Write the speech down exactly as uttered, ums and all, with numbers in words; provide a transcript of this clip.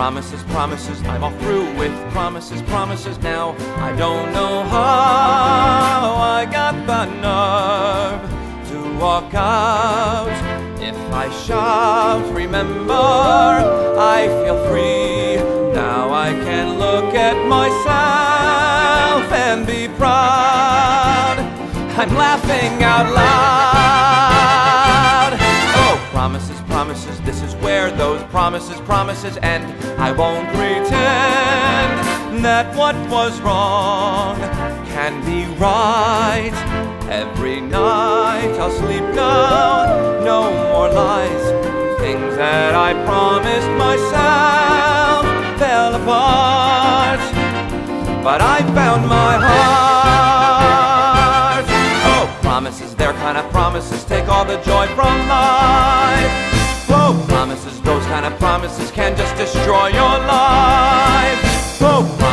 promises, promises, I'm all through with promises, promises now. I don't know how I got the nerve to walk out. If I shout, remember, I feel free. Now I can look at myself and be proud. I'm laughing out loud. Oh, promises, promises, this is where those promises, promises end. I won't pretend that what was wrong can be right. Every night I'll sleep now, no more lies. Things that I promised myself fell apart, but I found my heart. Oh, promises, they're kind of promises, take all the joy from life. Oh, promises, those kind of promises can just destroy your life. Oh,